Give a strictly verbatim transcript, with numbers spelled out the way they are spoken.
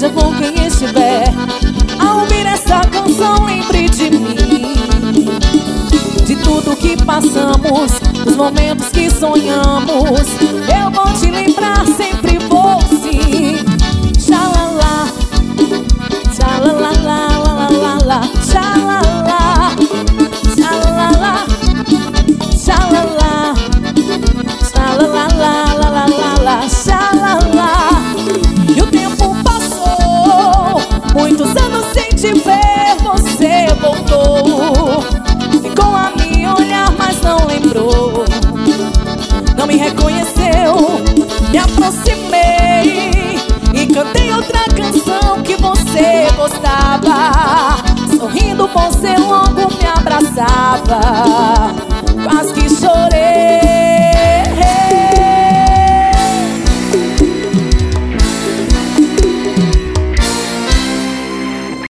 seja com quem estiver, ao ouvir essa canção lembre de mim, de tudo que passamos, dos momentos que sonhamos. Eu vou te lembrar, sempre vou sim. Xalala, xalala, la la la la, xalala, xalala, xalala, xalala, la la la la la, xalala. E o tempo passou, muitos anos sem te ver, você voltou. Ficou a me olhar, mas não lembrou, não me reconheceu. Me aproximei e cantei outra canção que você gostava. Sorrindo você logo me abraçava.